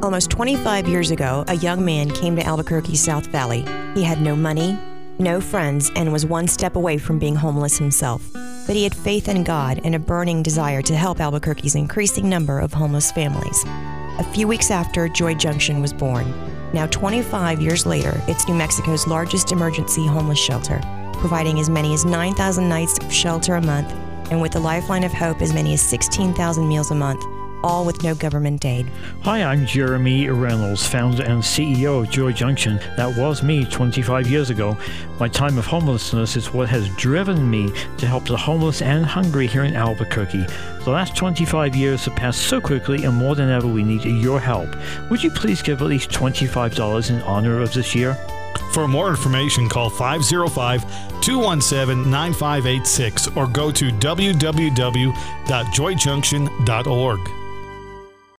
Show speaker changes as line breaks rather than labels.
Almost 25 years ago, a young man came to Albuquerque's South Valley. He had no money, no friends, and was one step away from being homeless himself. But he had faith in God and a burning desire to help Albuquerque's increasing number of homeless families. A few weeks after, Joy Junction was born. Now 25 years later, it's New Mexico's largest emergency homeless shelter, providing as many as 9,000 nights of shelter a month, and with the Lifeline of Hope, as many as 16,000 meals a month, all with no government aid.
Hi, I'm Jeremy Reynolds, founder and CEO of Joy Junction. That was me 25 years ago. My time of homelessness is what has driven me to help the homeless and hungry here in Albuquerque. The last 25 years have passed so quickly, and more than ever we need your help. Would you please give at least $25 in honor of this year?
For more information, call 505-217-9586 or go to www.joyjunction.org.